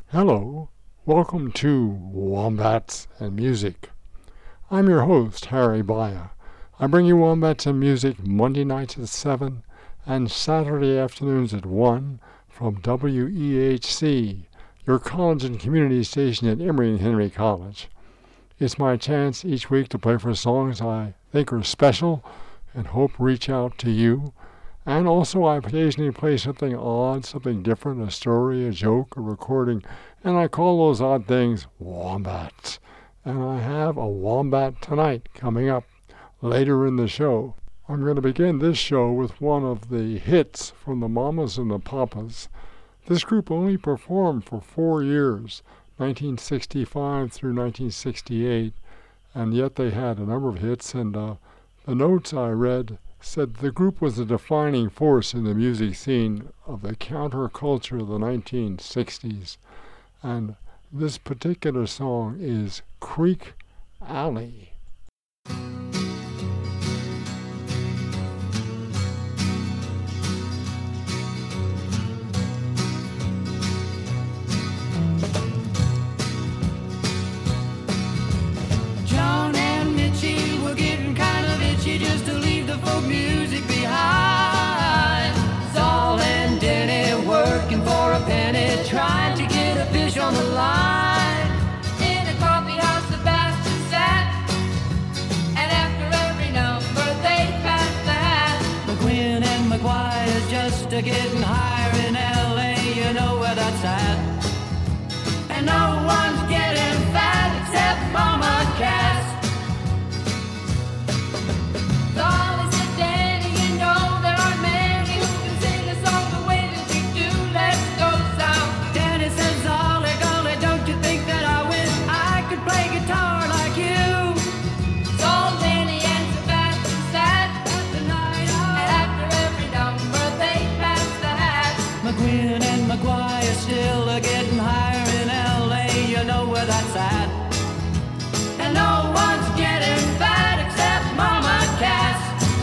Hello, welcome to Wombats and Music. I'm your host, Harry Baya. I bring you Wombats and Music Monday nights at 7 and Saturday afternoons at 1 from WEHC, your college and community station at Emory and Henry College. It's my chance each week to play for songs I think are special and hope reach out to you. And also I occasionally play something odd, something different, a story, a joke, a recording, and I call those odd things wombats. And I have a wombat tonight coming up later in the show. I'm going to begin this show with one of the hits from the Mamas and the Papas. This group only performed for 4 years, 1965 through 1968, and yet they had a number of hits, and the notes I read said the group was a defining force in the music scene of the counterculture of the 1960s. And this particular song is Creek Alley. John and Mitchie were getting kind of itchy just to leave the folk music behind. Saul and Denny working for a penny, trying to get a fish on the line. In a coffee house, Sebastian sat, and after every number they passed the hat. McGuinn and McGuire just a getting higher in L.A., you know where that's at. And no one's getting fat except Mama Cass. Dolly said, Danny, you know there aren't many who can sing a song the way that you do. Let's go south. Danny says, Ollie, golly, don't you think that I wish I could play guitar like you? So Danny and Sebastian sat at the night out, and after every number they passed the hat. McGuinn and McGuire still are getting higher in L.A., you know where that's at. And no one's getting fat except Mama Cass.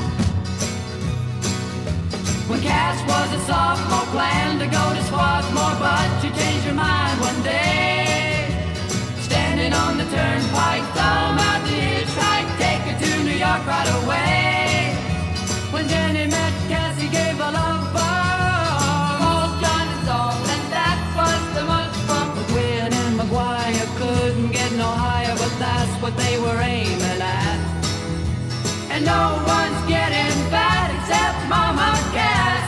When Cass was a sophomore, planned to go to Swarthmore, but she changed her mind one day. Standing on the turnpike, thumb out the hitchhike, take her to New York right away. When Jenny met Cass, he gave a love bomb, called John and Saul, and that was the much fun. McGuinn and McGuire couldn't get no higher, but that's what they were aiming at. And no one's getting fat except Mama Cass.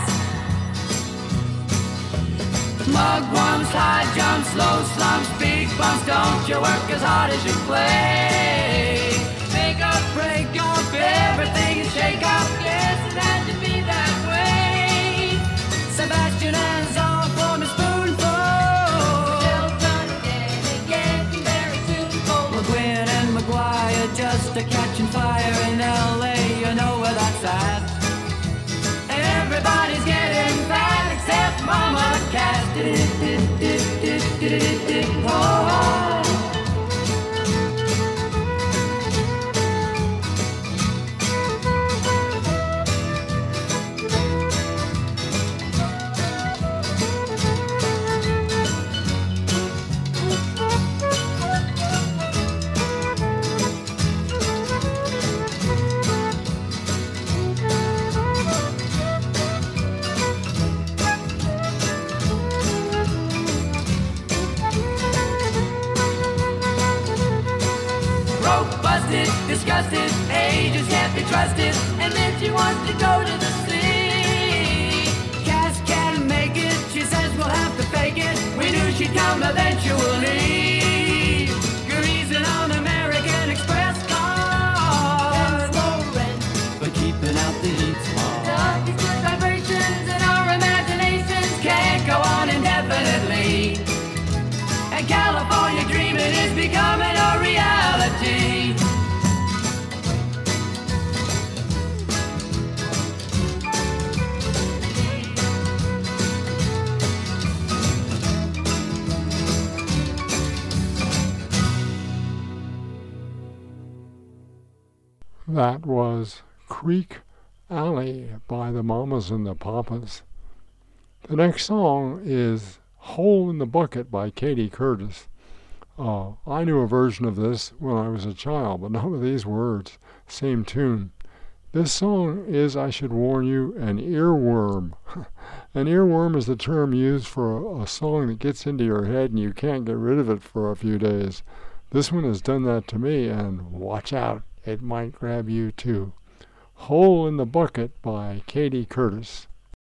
Mugwumps, high jumps, low slumps, big bumps, don't you work as hard as you play. Make up, break up, everything is shake up, yes, it had to be that way. Sebastian and Saul form a spoonful, still trying to get it very soon. McGuinn and McGuire just a catching fire in L.A., you know where that's at. Everybody's getting fat except Mama Cass. Oh. Disgusted, ages can't be trusted, and then she wants to go to the sea. Cass can't make it, she says we'll have to fake it. We knew she'd come eventually. Greasing on American Express cars, but keeping out the heat smog. These good vibrations in our imaginations can't go on indefinitely. And California dreaming is becoming a reality. That was Creek Alley by the Mamas and the Papas. The next song is Hole in the Bucket by Katie Curtis. I knew a version of this when I was a child, but not with these words. Same tune. This song is, I should warn you, an earworm. An earworm is the term used for a song that gets into your head and you can't get rid of it for a few days. This one has done that to me, and watch out, it might grab you too. Hole in the Bucket by Katie Curtis.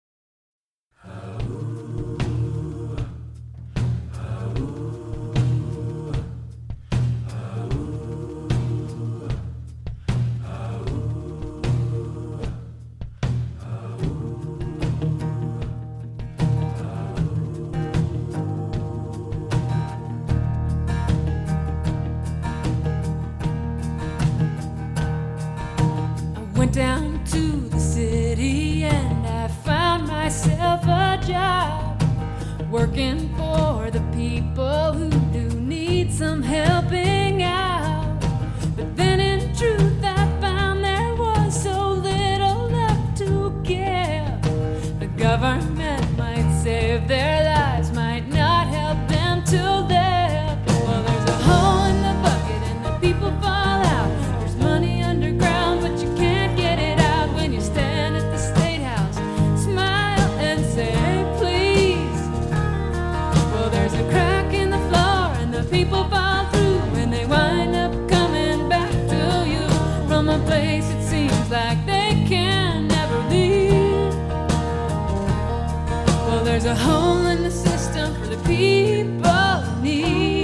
Went down to the city and I found myself a job working for the people who do need some helping out. But then in truth I found there was so little left to give. The government might save their lives, might not help them to live. Well, there's a hole in the bucket and the people fall out. There's money underground, but you can't get it out when you stand at the State House. Smile and say please. Well, there's a crack in the floor and the people fall through and they wind up coming back to you from a place it seems like they can never leave. Well, there's a hole in the system for the people who need.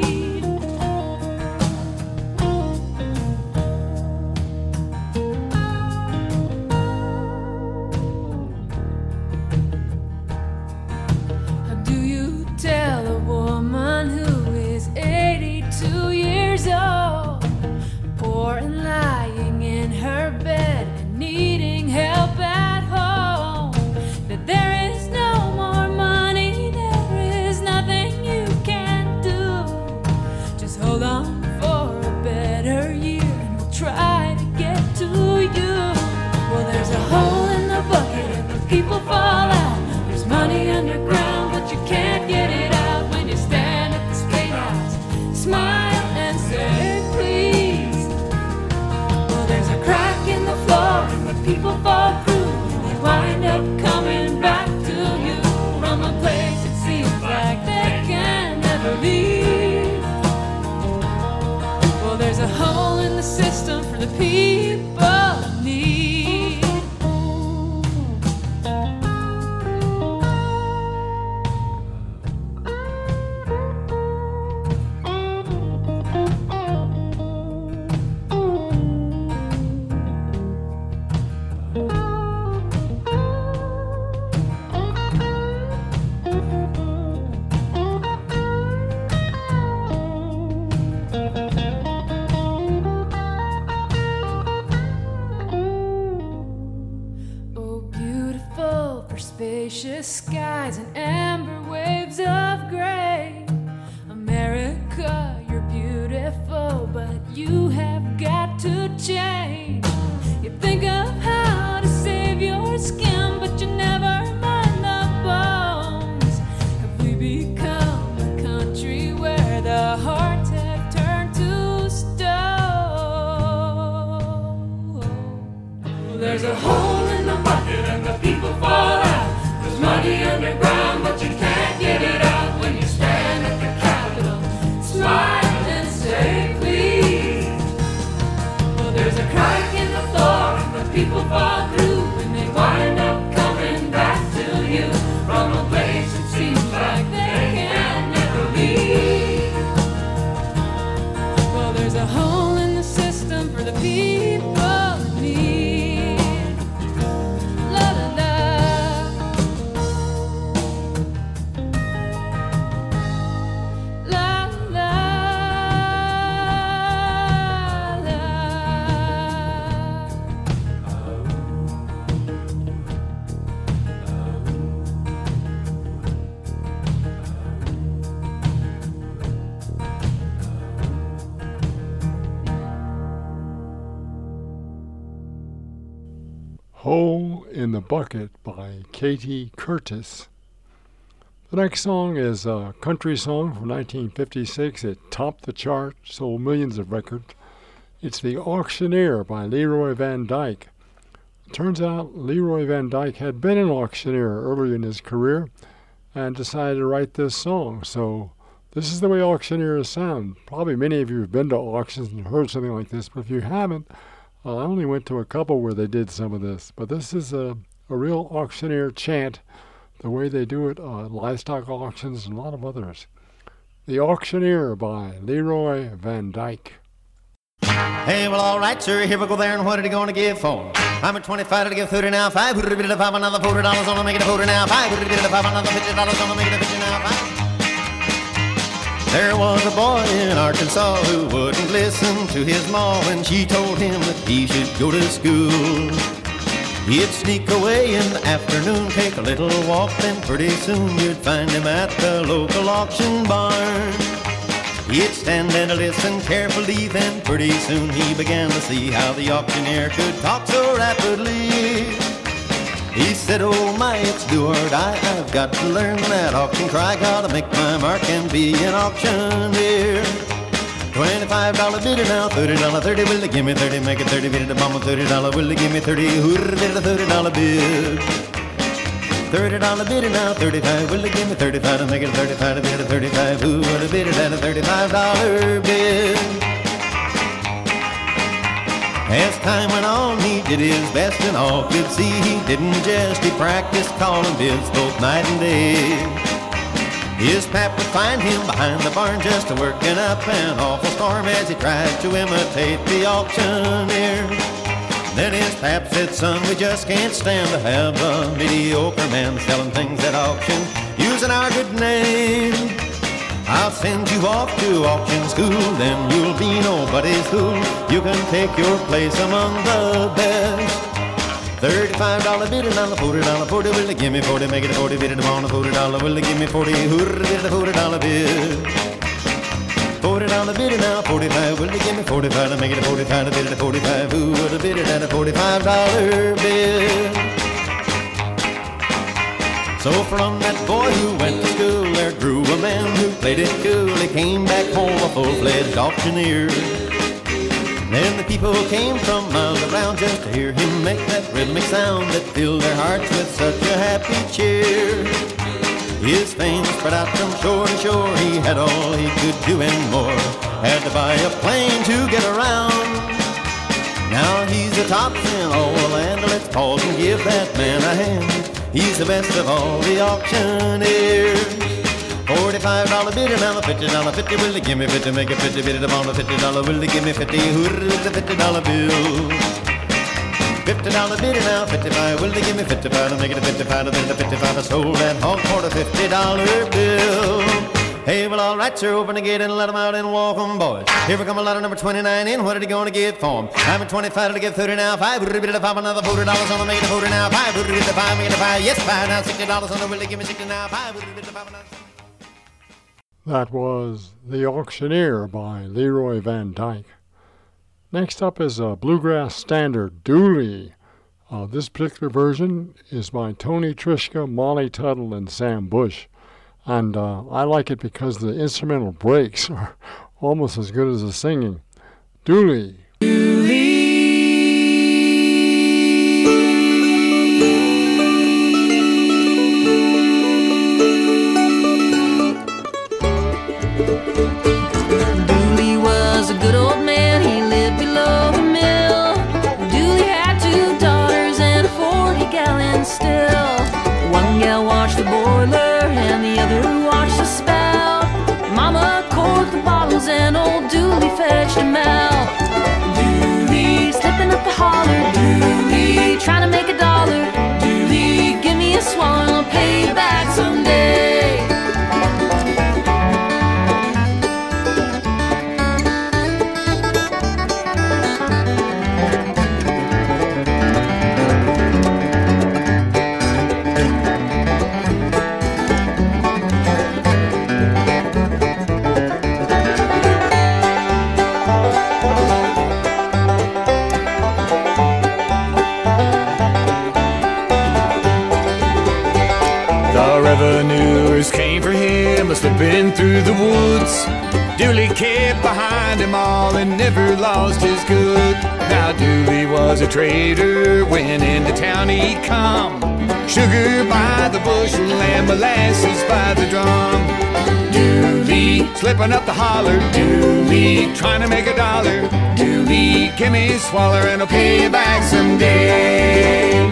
How do you tell a woman who is 82 years old, poor and lying in her bed and needing help at home, that there is no more money, there is nothing you can do? Just hold on for a better year and we'll try to get to you. Well, there's a hole in the bucket and the people fall out. There's money underground, but you can't get it out when you stand at the State House. Smile and say please. Well, there's a crack in the floor and the people fall through and they wind up coming back to you from a place it seems like they can never leave. Well, there's a hole in the system for the people who need. Oh, beautiful for spacious skies and amber waves of gray. America, you're beautiful, but you have got to change. You think of how to save your skin, but you never mind the bones. Have we become a country where the hearts have turned to stone? There's a hole in the bucket and the people fall out. There's money underground, but you can't get it out when you stand at the Capitol. Smile and say please. Well, there's a crack in the floor and the people fall through and they wind up coming back to you from a place it seems like they can never leave. Well, there's a hole in the system for the people who need. La la la. La la la. Hole in the Bucket by Katie Curtis. The next song is a country song from 1956. It topped the chart, sold millions of records. It's The Auctioneer by Leroy Van Dyke. It turns out Leroy Van Dyke had been an auctioneer earlier in his career and decided to write this song. So this is the way auctioneers sound. Probably many of you have been to auctions and heard something like this, but if you haven't, I only went to a couple where they did some of this. But this is a real auctioneer chant, the way they do it at livestock auctions and a lot of others. The Auctioneer by Leroy Van Dyke. Hey, well, all right, sir, here we go there, and what are you going to give for? I'm at 25 to give 30 now, 5, put a bit of 5, another $40 on to make it a 40 now, 5, put a bit of 5, another $50 on to make it a 50 now, 5. There was a boy in Arkansas who wouldn't listen to his ma when she told him that he should go to school. He'd sneak away in the afternoon, take a little walk, then pretty soon you'd find him at the local auction barn. He'd stand and listen carefully, then pretty soon he began to see how the auctioneer could talk so rapidly. He said, oh my, it's do or die, I've got to learn that auction cry, gotta make my mark and be an auctioneer. $25 bidder now, $30, 30, will they give me 30, make it 30, bid it a bomb, $30, will they give me 30, hoorah, bid it a $30 bid. $30 bidder now, 35, will they give me 35 to make it a 35, to bid it a 35, who would have bid it at a $35 bid? As time went on, he did his best and all could see he didn't jest, he practiced calling bids both night and day. His pap would find him behind the barn just working up an awful storm as he tried to imitate the auctioneer. Then his pap said, son, we just can't stand to have a mediocre man selling things at auction using our good name. I'll send you off to auction school, then you'll be nobody's fool. You can take your place among the best. $35 bidder, now the $40, 40, will they give me 40, make it a 40, bid it on a $40, will they give me 40, hoorah, bid it a $40 bid. $40 bidder now, 45, will they give me 45 to make it a 45, to bid it a 45, who would have bid it at a $45 bid? So from that boy who went to school, there grew a man who played it cool. He came back home a full-fledged auctioneer. Then the people came from miles around just to hear him make that rhythmic sound that filled their hearts with such a happy cheer. His fame spread out from shore to shore. He had all he could do and more. Had to buy a plane to get around. Now he's the top in all the land. Let's pause and give that man a hand. He's the best of all the auctioneers. $45 bidder, now the $50, 50, will they give me 50, make it 50, bid it upon the $50, will they give me 50, hoorah, the $50 bill. $50 bidder now, 55, will they give me 55 to make it a 55, to bid it a 55, I sold that hog for the $50 bill. Hey, well, all right, sir, open the gate and let them out and walk 'em, boys. Here we come a lot of number 29 in, what are they going to give for 'em? I'm at 25 to give 30 now, 5, bid it a 5, another $40 on the make it a 40 now, 5, bid it a 5, make it a 5, yes, 5, now $60 on the, will they give me 60 now, 5, bid it a 5, another. That was The Auctioneer by Leroy Van Dyke. Next up is a bluegrass standard, Dooley. This particular version is by Tony Trischka, Molly Tuttle, and Sam Bush. And I like it because the instrumental breaks are almost as good as the singing. Dooley. Dooley was a good old man, he lived below the mill. Dooley had 2 daughters and a 40-gallon still. One gal watched the boiler and the other watched the spout. Mama corked the bottles and old Dooley fetched them out. Dooley slipping up the holler, Dooley trying to make $1. Dooley, give me a swallow and I'll pay you back someday. once. Dooley kept behind them all and never lost his good. Now Dooley was a trader when into town he'd come. Sugar by the bushel and molasses by the drum. Dooley slipping up the holler. Dooley trying to make a dollar. Dooley, give me a swaller and I'll pay you back someday.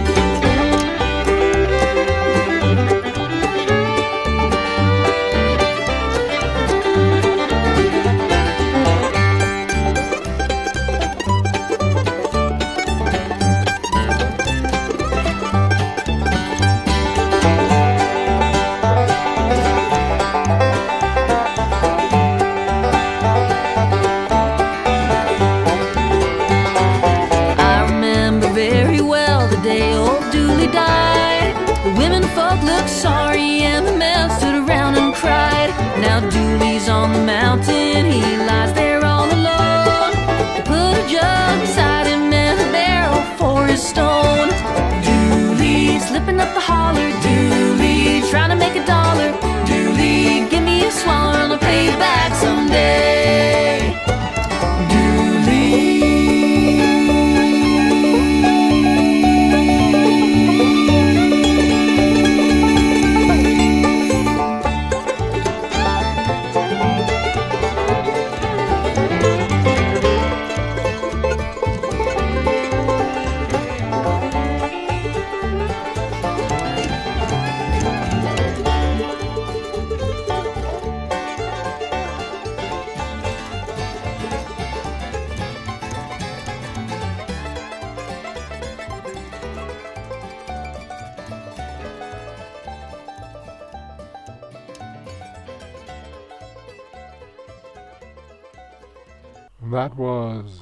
Sorry, and the men stood around and cried. Now Dooley's on the mountain, he lies there all alone. They put a jug beside him and a barrel for his stone. Dooley slipping up the holler. Dooley trying to make a dollar. Dooley, give me a swallow and I'll pay you back someday. Dooley. That was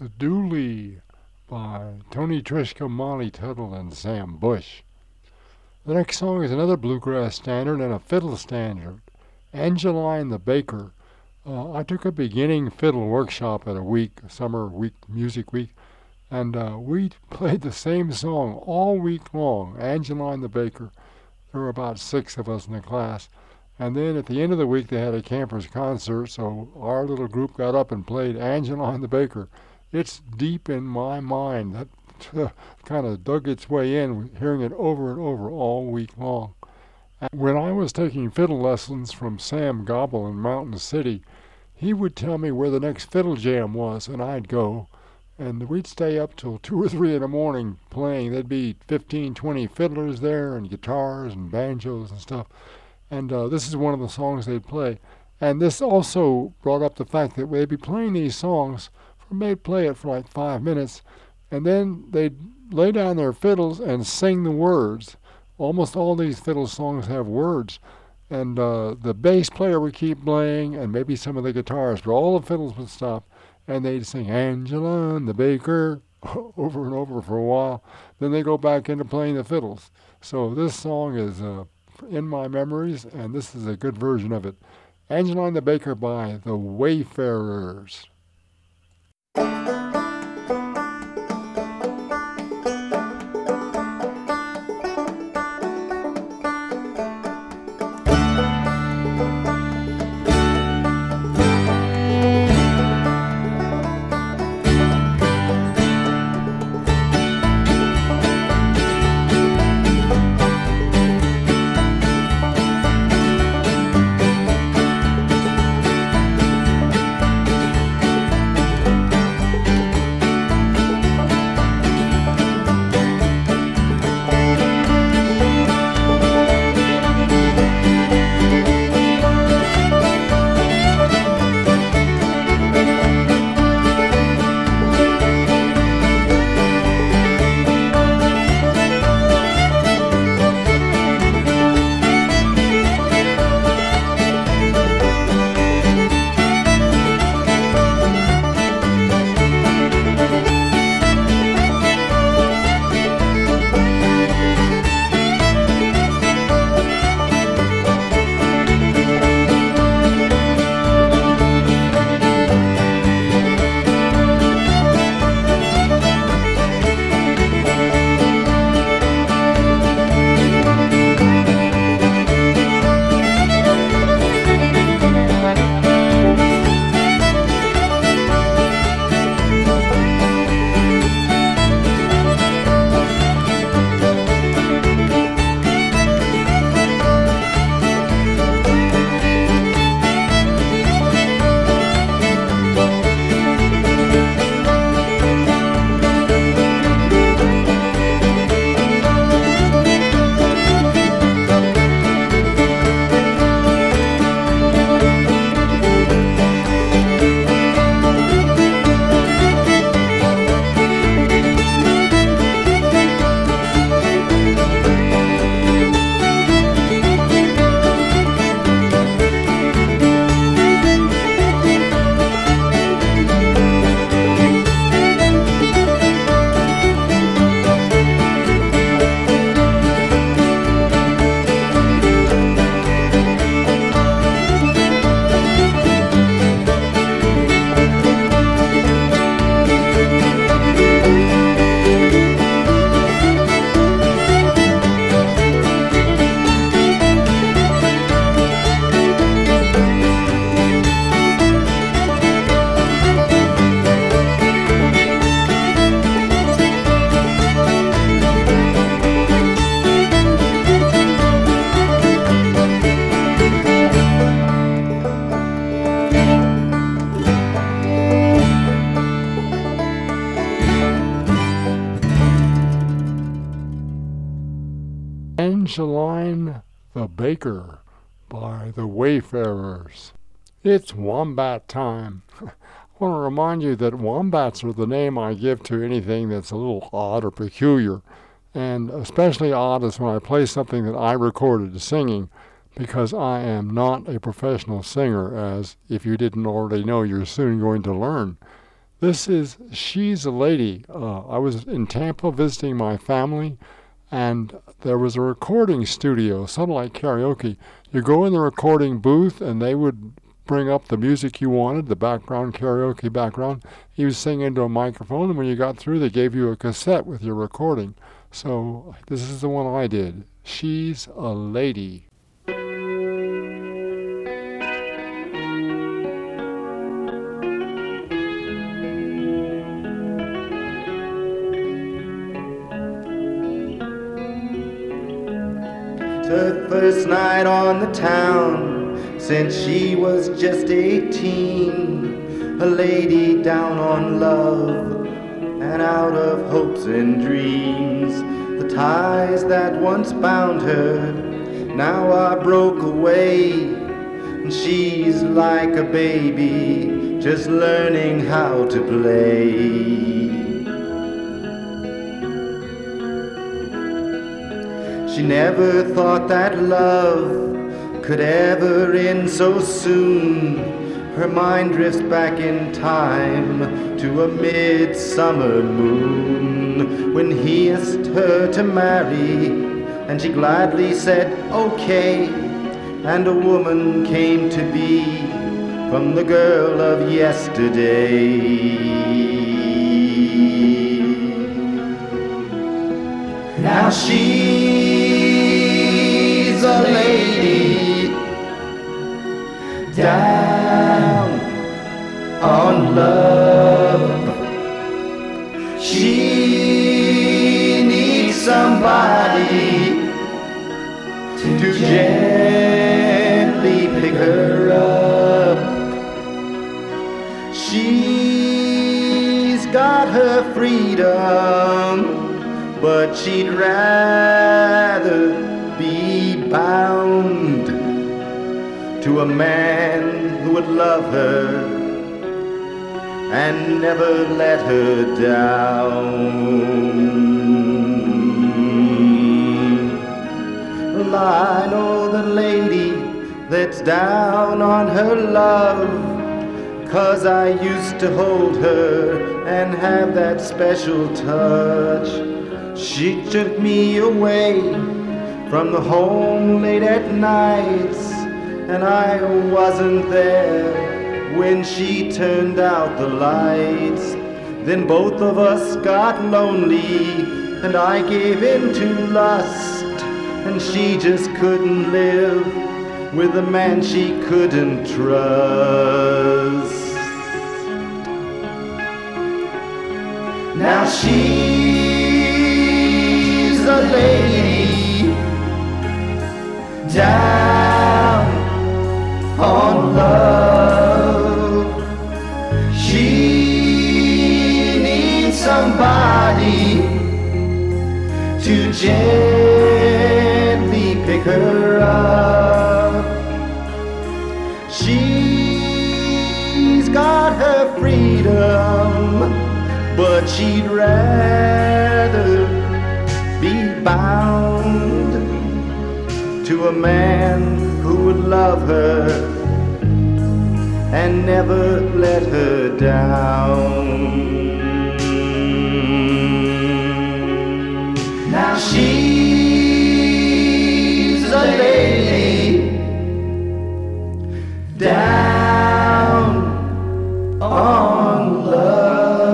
Dooley by Tony Trischka, Molly Tuttle, and Sam Bush. The next song is another bluegrass standard and a fiddle standard, Angeline the Baker. I took a beginning fiddle workshop at a summer week, music week, and we played the same song all week long, Angeline the Baker. There were about 6 of us in the class. And then at the end of the week, they had a campers concert, so our little group got up and played Angeline the Baker. It's deep in my mind. That kind of dug its way in, hearing it over and over all week long. And when I was taking fiddle lessons from Sam Gobble in Mountain City, he would tell me where the next fiddle jam was, and I'd go. And we'd stay up till 2 or 3 in the morning playing. There'd be 15, 20 fiddlers there, and guitars and banjos and stuff. And this is one of the songs they'd play. And this also brought up the fact that they'd be playing these songs, they'd play it for like 5 minutes, and then they'd lay down their fiddles and sing the words. Almost all these fiddle songs have words. And the bass player would keep playing, and maybe some of the guitars, but all the fiddles would stop, and they'd sing Angeline the Baker over and over for a while. Then they go back into playing the fiddles. So this song is in my memories, and this is a good version of it. Angeline the Baker by the Wayfarers. Evangeline the Baker by the Wayfarers. It's wombat time. I want to remind you that wombats are the name I give to anything that's a little odd or peculiar. And especially odd is when I play something that I recorded singing, because I am not a professional singer, as if you didn't already know, you're soon going to learn. This is She's a Lady. I was in Tampa visiting my family, and there was a recording studio, sort of like karaoke. You go in the recording booth, and they would bring up the music you wanted, the background, karaoke background. You would sing into a microphone, and when you got through, they gave you a cassette with your recording. So this is the one I did. She's a Lady. Her first night on the town since she was just 18, a lady down on love and out of hopes and dreams. The ties that once bound her now are broke away, and she's like a baby just learning how to play. She never thought that love could ever end so soon. Her mind drifts back in time to a midsummer moon, when he asked her to marry, and she gladly said okay, and a woman came to be from the girl of yesterday. Now she's a lady down on love. She needs somebody to gently pick her up. She's got her freedom, but she'd rather be bound to a man who would love her and never let her down. Well, I know the lady that's down on her love, 'cause I used to hold her and have that special touch. She took me away from the home late at nights, and I wasn't there when she turned out the lights. Then both of us got lonely, and I gave in to lust, and she just couldn't live with a man she couldn't trust. Now she's a lady down on love. She needs somebody to gently pick her up. She's got her freedom, but she'd rather be bound to a man who would love her and never let her down. Now she's a lady down on love.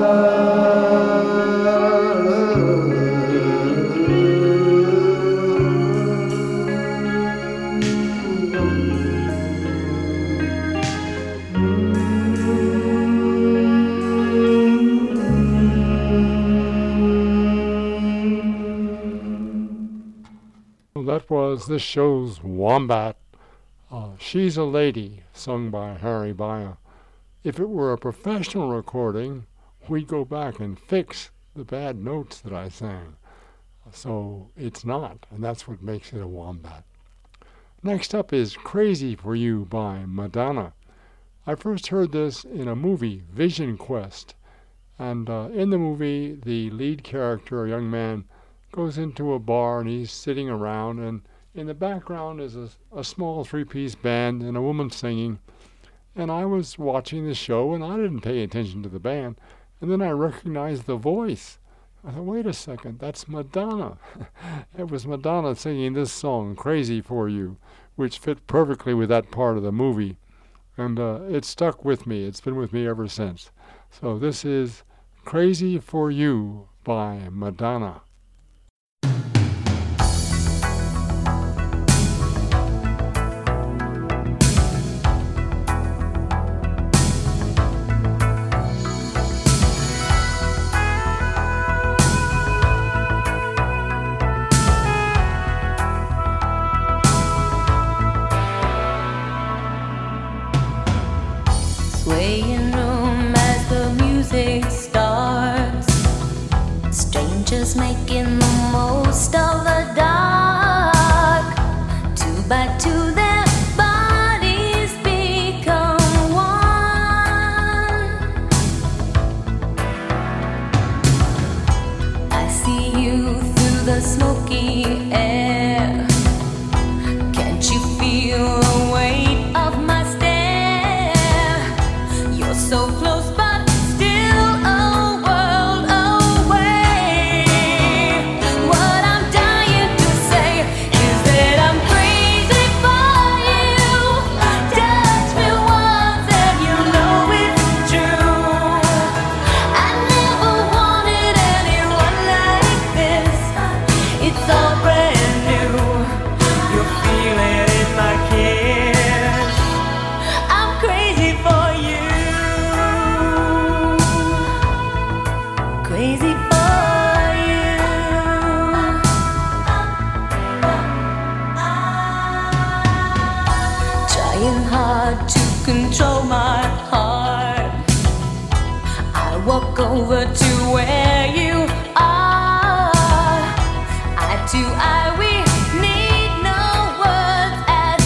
That was this show's Wombat. She's a Lady, sung by Harry Baya. If it were a professional recording, we'd go back and fix the bad notes that I sang. So it's not, and that's what makes it a wombat. Next up is Crazy for You by Madonna. I first heard this in a movie, Vision Quest. And in the movie, the lead character, a young man, goes into a bar and he's sitting around, and in the background is a small three-piece band and a woman singing. And I was watching the show and I didn't pay attention to the band. And then I recognized the voice. I thought, wait a second, that's Madonna. It was Madonna singing this song, Crazy for You, which fit perfectly with that part of the movie. And it stuck with me. It's been with me ever since. So this is Crazy for You by Madonna. Swaying room as the music starts, strangers making the most of the dark. 2 by 2 their bodies become one. I see you through the smoky air. Can't you feel the weight of my stare? So close but still a world away. What I'm dying to say is that I'm crazy for you. Touch me once and you know it's true. I never wanted anyone like this. It's all brand new. You feel it in my kiss. I'm crazy for you. Crazy for you. Trying hard to control my heart. I walk over to where you are. Eye to eye, we need no words at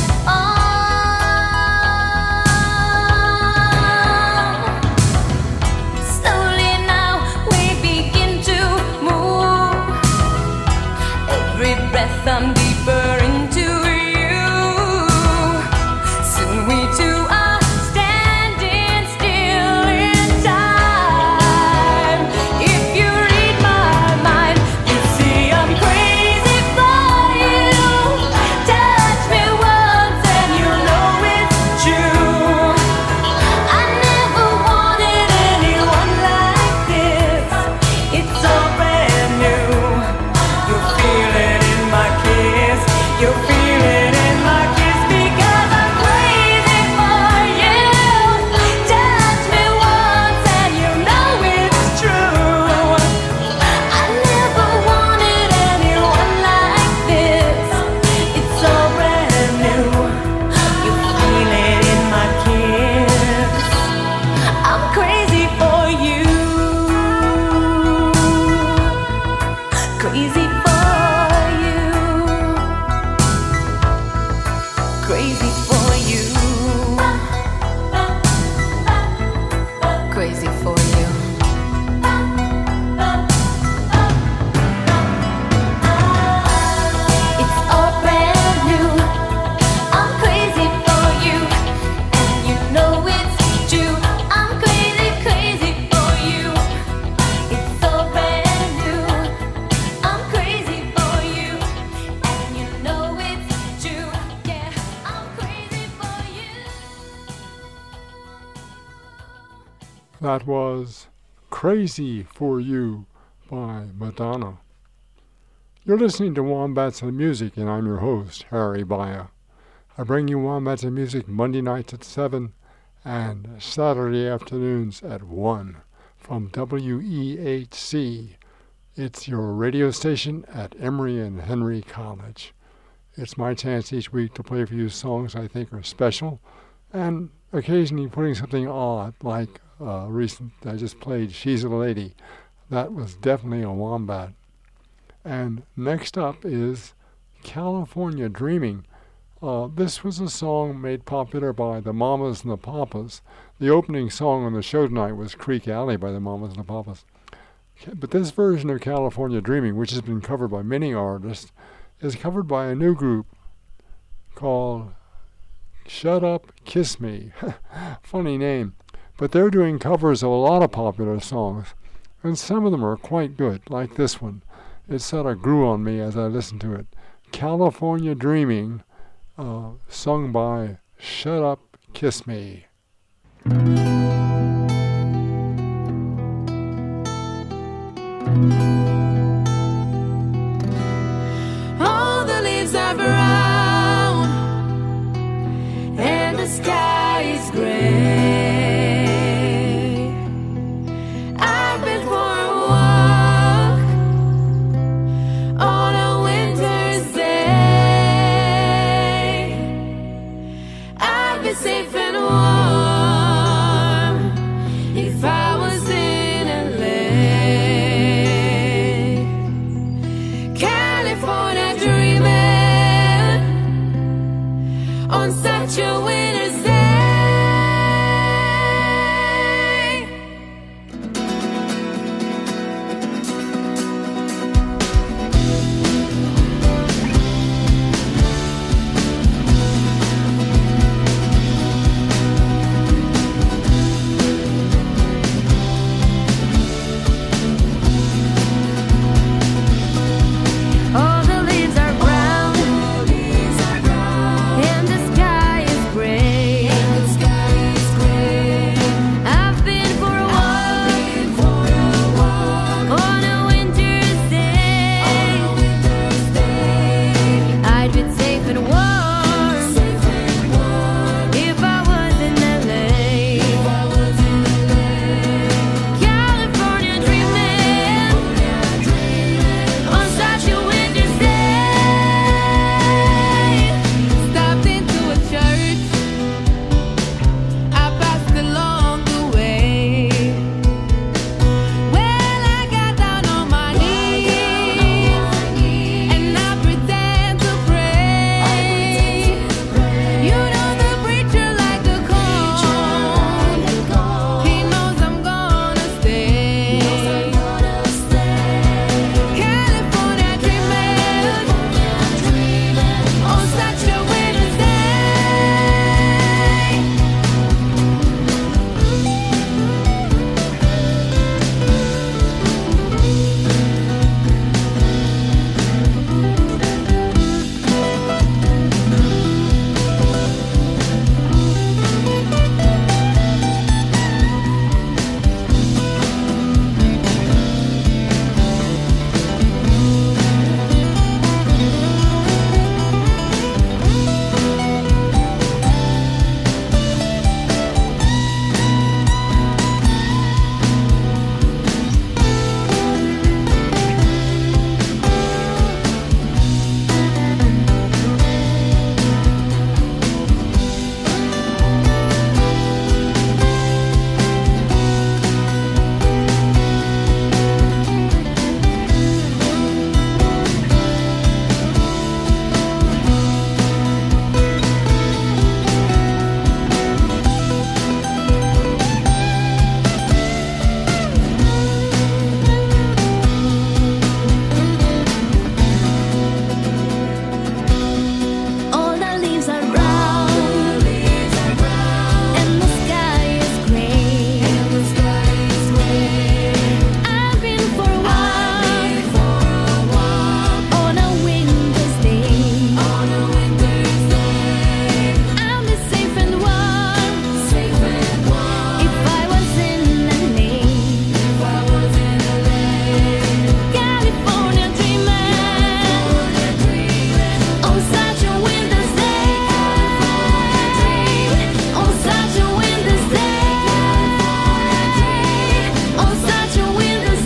all. Slowly now we begin to move. Every breath I'm deeper into you. Soon we two are standing still in time. If you read my mind, you see I'm crazy for you. Touch me once and you know it's true. I never wanted anyone like this. It's all brand new. You feel it in my kiss. You feel it in my kiss because I'm crazy for you. Touch me once and you know it's true. I never wanted anyone like this. It's all brand new. You feel it in my kiss. I'm crazy for you. Crazy for you. Crazy for you. Crazy for you. It's all brand new. I'm crazy for you, and you know it's true. I'm crazy, crazy for you. It's all brand new. I'm crazy for you, and you know it's true. Yeah, I'm crazy for you. That was Crazy for You by Madonna. You're listening to Wombats and Music, and I'm your host, Harry Baya. I bring you Wombats and Music Monday nights at 7 and Saturday afternoons at 1 from WEHC. It's your radio station at Emory and Henry College. It's my chance each week to play for you songs I think are special, and occasionally putting something odd, like recent I just played She's a Lady. That was definitely a wombat. And next up is California Dreaming. This was a song made popular by the Mamas and the Papas. The opening song on the show tonight was Creek Alley by the Mamas and the Papas. But this version of California Dreaming, which has been covered by many artists, is covered by a new group called Shut Up, Kiss Me. Funny name. But they're doing covers of a lot of popular songs, and some of them are quite good, like this one. It sort of grew on me as I listened to it. California Dreaming, sung by Shut Up, Kiss Me. All the leaves are brown and the sky is gray. I've been for a walk on a winter's day. I'd be safe and warm if I was in LA. California dreaming on such a winter's day. All the leaves are brown and the sky is gray. I've been for a walk on a winter's day. I'd be safe and warm if I was in LA. California dreaming on such a winter's day. Stopped into a church, I passed along the way. Well, I got down on my knees and I pretend to pray. You know the preacher like a cone. He knows I'm gonna stay. California dreaming on such a winter's day. All the leaves are brown and the sky is gray. I've been for a walk on a winter's day. I'll be safe and warm if I was in LA. California dreaming on such a winter's day. On such a winter's day. On such a winter's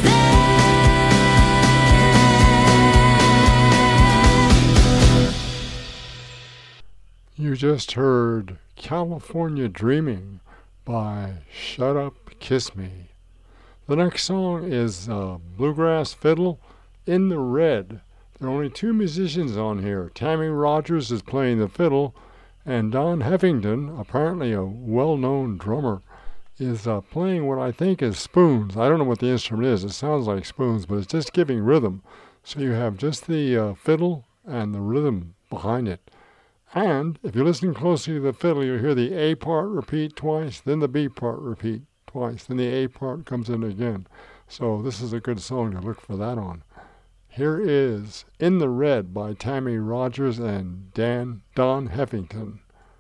day. You just heard California Dreaming by Shut Up, Kiss Me. The next song is Bluegrass Fiddle In the Red. There are only two musicians on here. Tammy Rogers is playing the fiddle, and Don Heffington, apparently a well-known drummer, is playing what I think is spoons. I don't know what the instrument is. It sounds like spoons, but it's just giving rhythm. So you have just the fiddle and the rhythm behind it. And if you listen closely to the fiddle, you'll hear the A part repeat twice, then the B part repeat twice, then the A part comes in again. So this is a good song to look for that on. Here is In the Red by Tammy Rogers and Don Heffington.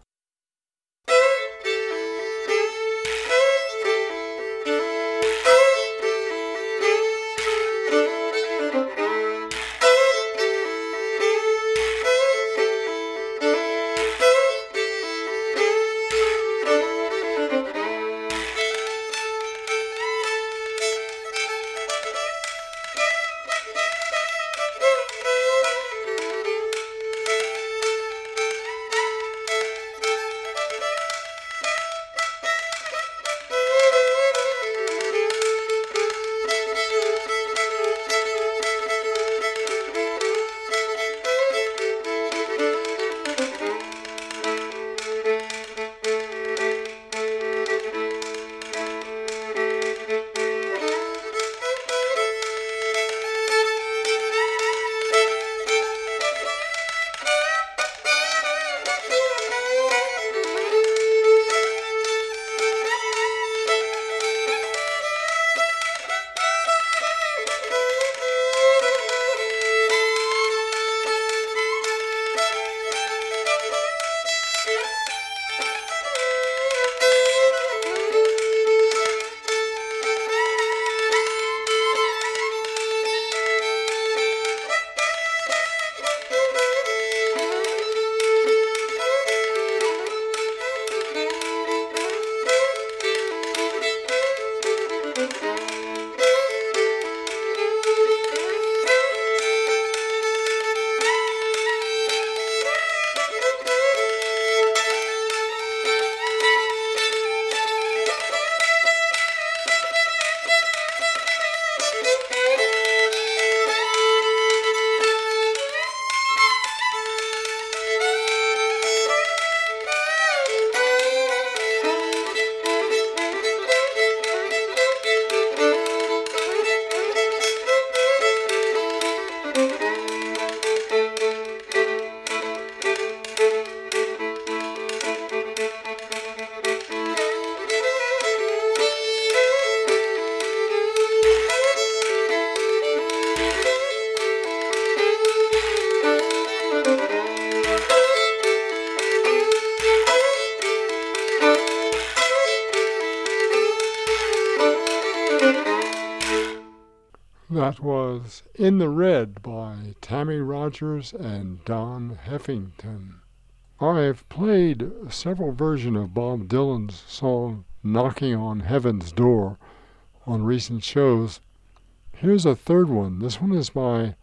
That was In the Red by Tammy Rogers and Don Heffington. I've played several versions of Bob Dylan's song Knocking on Heaven's Door on recent shows. Here's a third one. This one is by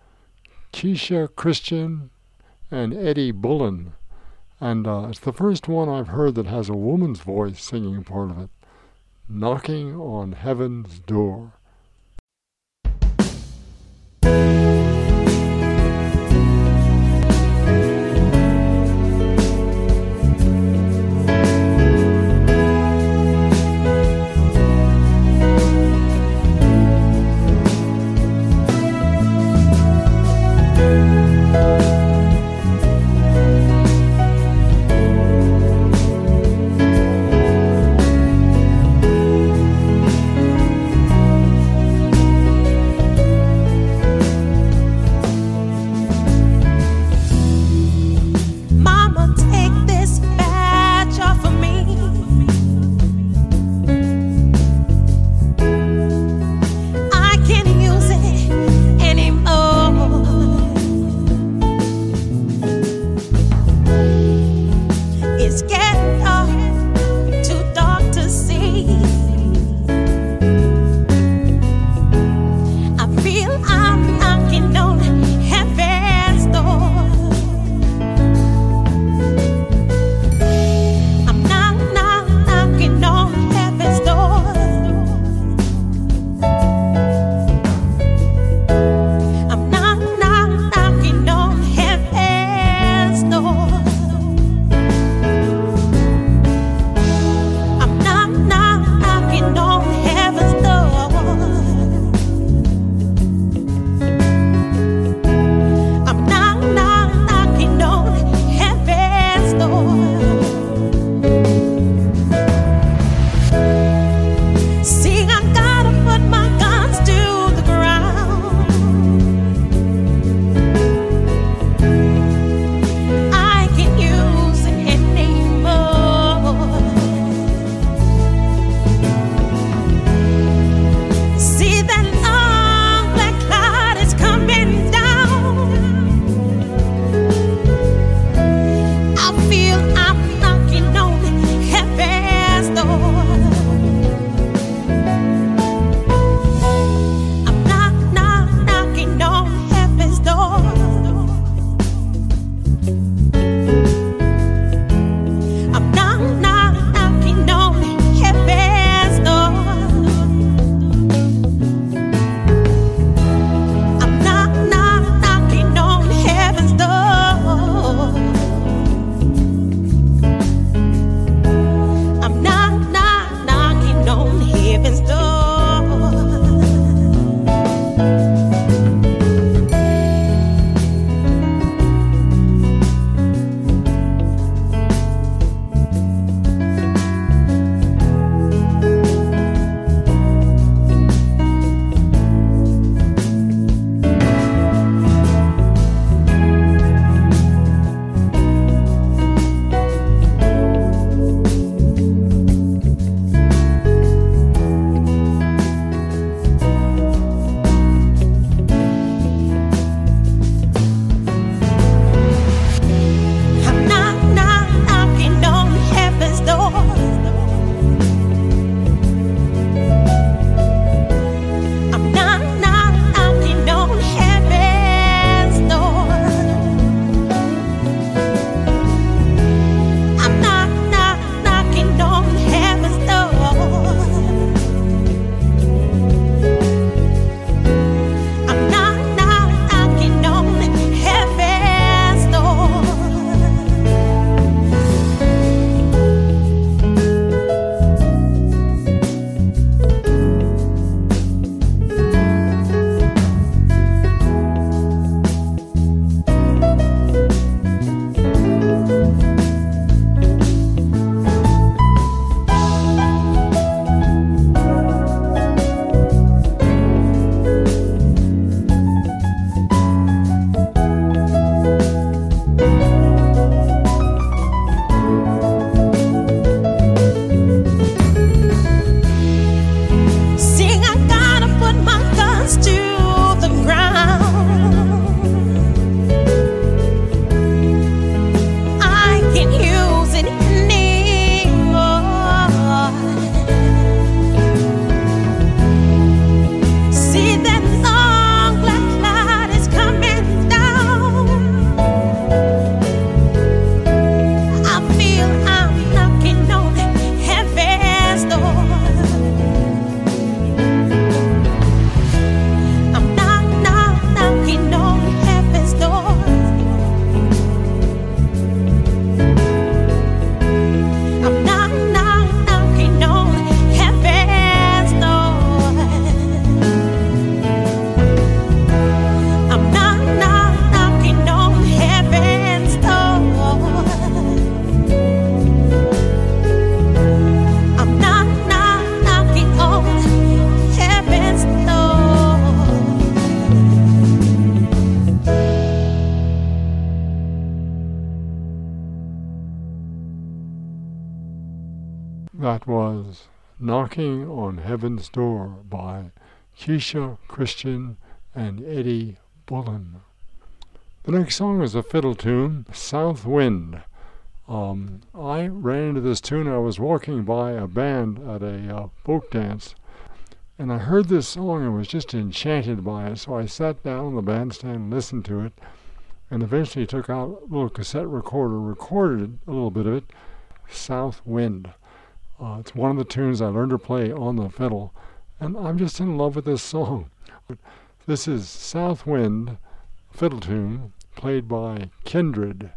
Keisha Christian and Eddie Bullen. And it's the first one I've heard that has a woman's voice singing part of it. Knocking on Heaven's Door. That was Knocking on Heaven's Door by Keisha Christian and Eddie Bullen. The next song is a fiddle tune, South Wind. I ran into this tune. I was walking by a band at a folk dance, and I heard this song and was just enchanted by it. So I sat down on the bandstand and listened to it, and eventually took out a little cassette recorder, recorded a little bit of it, South Wind. It's one of the tunes I learned to play on the fiddle, and I'm just in love with this song. This is South Wind, fiddle tune, played by Kindred.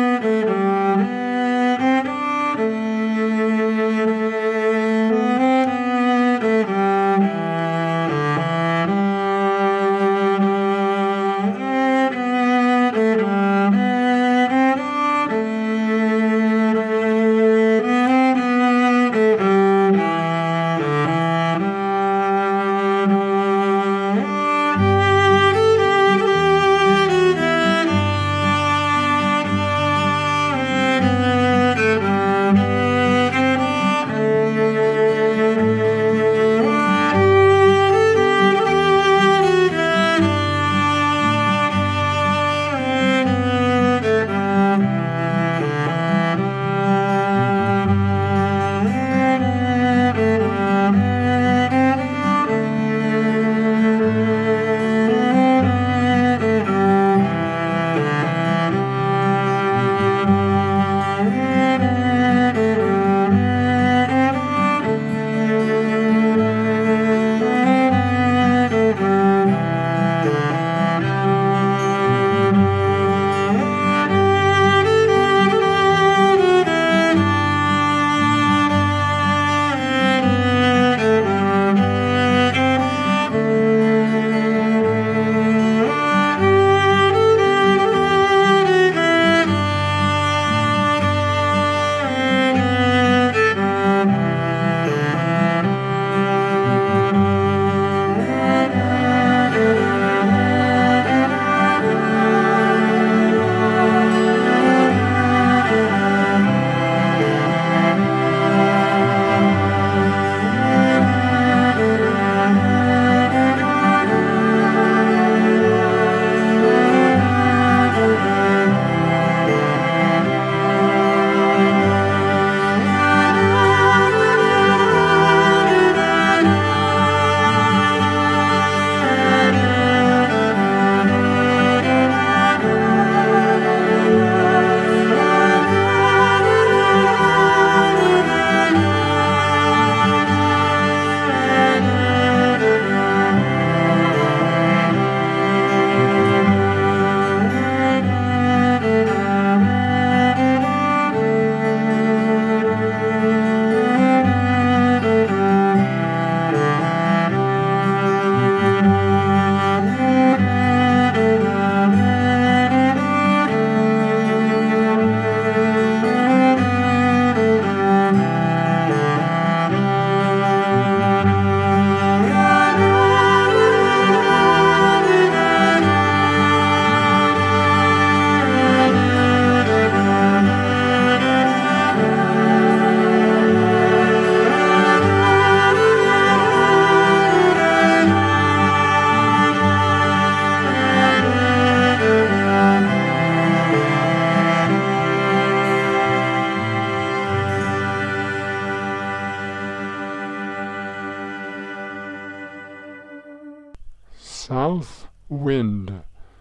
South Wind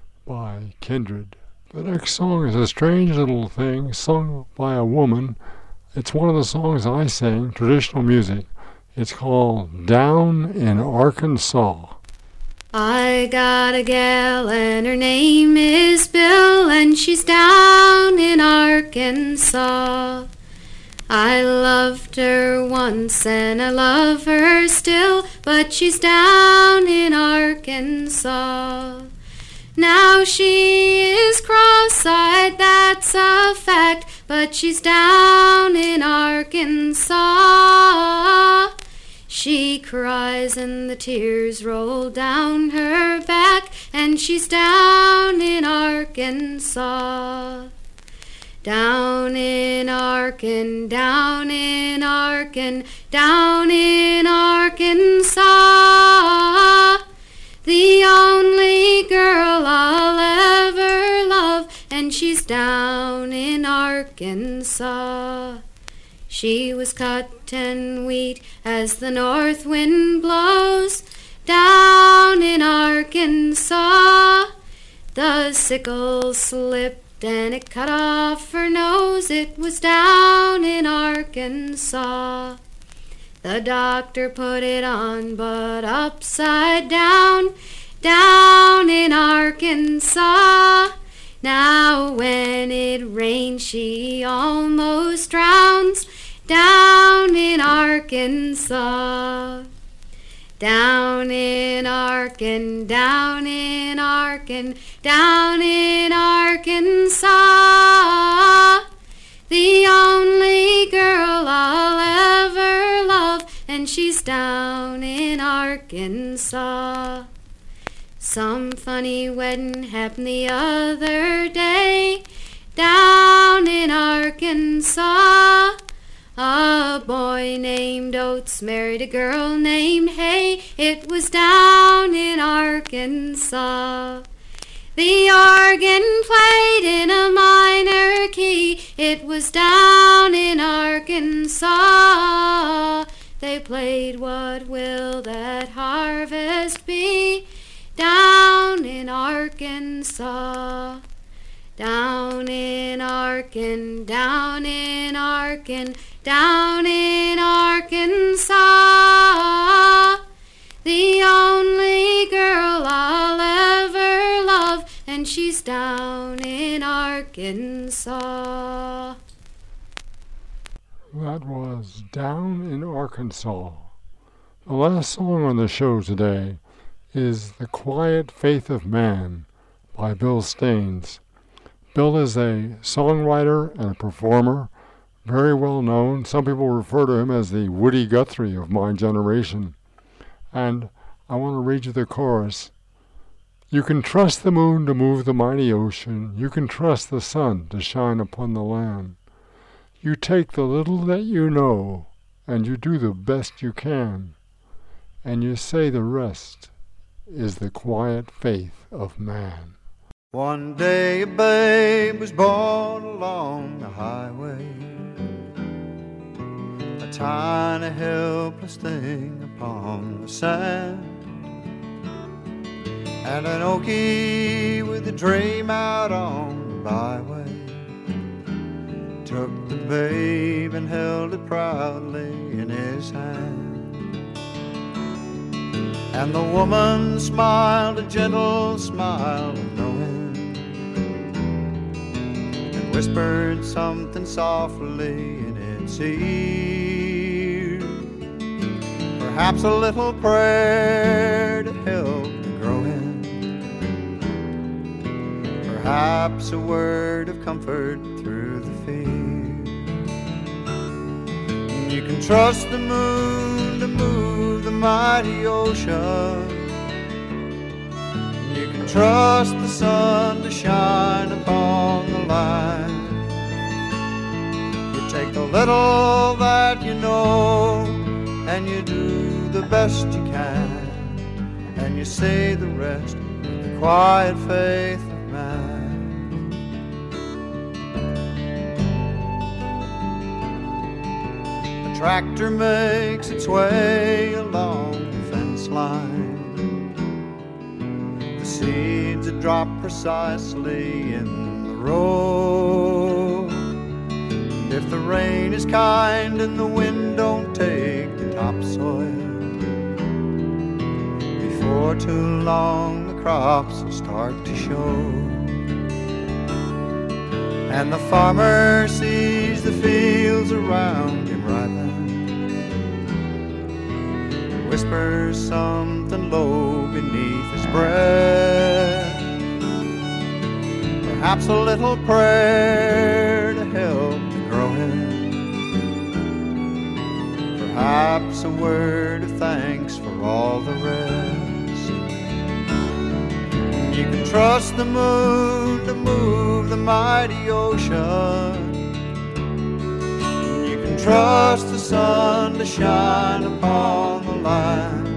by Kindred. The next song is a strange little thing sung by a woman. It's one of the songs I sing, traditional music. It's called Down in Arkansas. I got a gal and her name is Bill, and she's down in Arkansas. I loved her once and I love her still, but she's down in Arkansas. Now she is cross-eyed, that's a fact, but she's down in Arkansas. She cries and the tears roll down her back, and she's down in Arkansas. Down in Arkan, down in Arkan, down in Arkansas, the only girl I'll ever love, and she's down in Arkansas. She was cutting wheat as the north wind blows, down in Arkansas. The sickle slipped and it cut off her nose. It was down in Arkansas. The doctor put it on, but upside down, down in Arkansas. Now when it rains, she almost drowns, down in Arkansas. Down in Arkan, down in Arkan, down in Arkansas, the only girl I'll ever love, and she's down in Arkansas. Some funny wedding happened the other day, down in Arkansas. A boy named Oates married a girl named Hay. It was down in Arkansas. The organ played in a minor key. It was down in Arkansas. They played "What Will That Harvest Be?" down in Arkansas. Down in Arkan, down in Arkan, down in Arkansas, the only girl I'll ever love, and she's down in Arkansas. That was Down in Arkansas. The last song on the show today is The Quiet Faith of Man by Bill Staines. Bill is a songwriter and a performer, very well known. Some people refer to him as the Woody Guthrie of my generation. And I want to read you the chorus. You can trust the moon to move the mighty ocean. You can trust the sun to shine upon the land. You take the little that you know, and you do the best you can. And you say the rest is the quiet faith of man. One day a babe was born along the highway, a tiny helpless thing upon the sand, and an Okie with a dream out on the byway took the babe and held it proudly in his hand. And the woman smiled a gentle smile of knowing, whispered something softly in its ear, perhaps a little prayer to help the growing, perhaps a word of comfort through the fear. You can trust the moon to move the mighty ocean. You can trust the sun to shine upon the line. You take the little that you know, and you do the best you can, and you say the rest with the quiet faith of man. The tractor makes its way along the fence line. Seeds that drop precisely in the row. And if the rain is kind and the wind don't take the topsoil, before too long the crops will start to show. And the farmer sees the fields around him ripen, whispers something low beneath his breath, perhaps a little prayer to help the growing, perhaps a word of thanks for all the rest. You can trust the moon to move the mighty ocean. You can trust the sun to shine upon the land.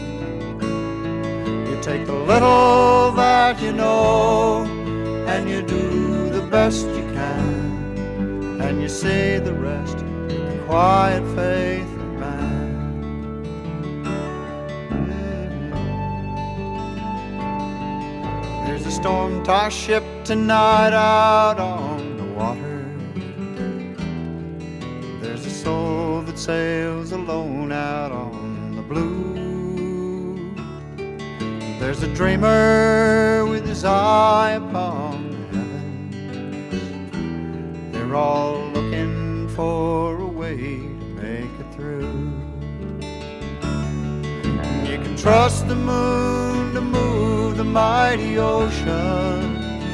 You take the little that you know, and you do the best you can, and you say the rest with the quiet faith of man. There's a storm-tossed ship tonight out on the water. There's a soul that sails alone out on the blue. There's a dreamer with his eye upon the heavens. They're all looking for a way to make it through. You can trust the moon to move the mighty ocean.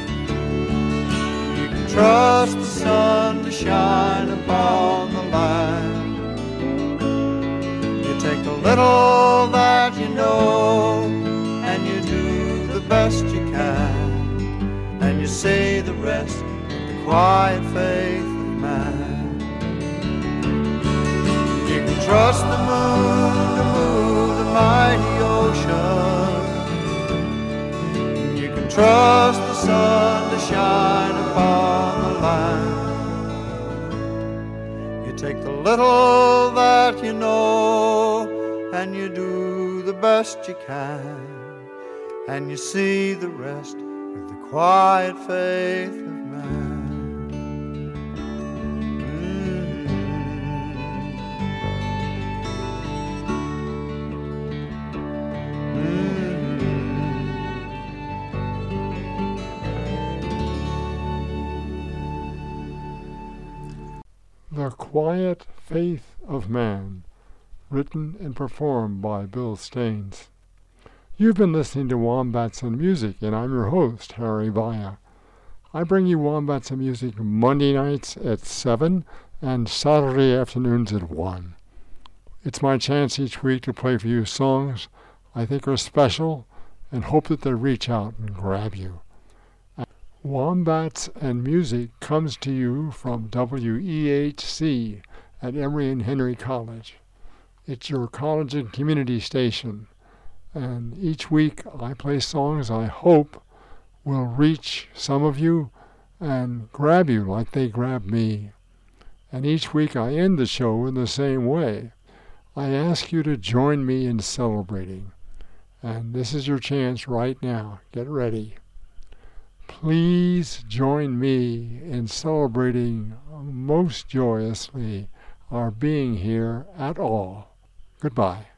You can trust the sun to shine upon the land. You take the little that you know, and you do the best you can, and you say the rest with the quiet faith of man. You can trust the moon to move the mighty ocean. You can trust the sun to shine upon the land. You take the little that you know, and you do the best you can, and you see the rest with the quiet faith of man. The Quiet Faith of Man, written and performed by Bill Staines. You've been listening to Wombats and Music, and I'm your host, Harry Baya. I bring you Wombats and Music Monday nights at 7 and Saturday afternoons at 1. It's my chance each week to play for you songs I think are special and hope that they reach out and grab you. Wombats and Music comes to you from WEHC at Emory and Henry College. It's your college and community station, and each week I play songs I hope will reach some of you and grab you like they grabbed me. And each week I end the show in the same way. I ask you to join me in celebrating, and this is your chance right now. Get ready. Please join me in celebrating most joyously our being here at all. Goodbye.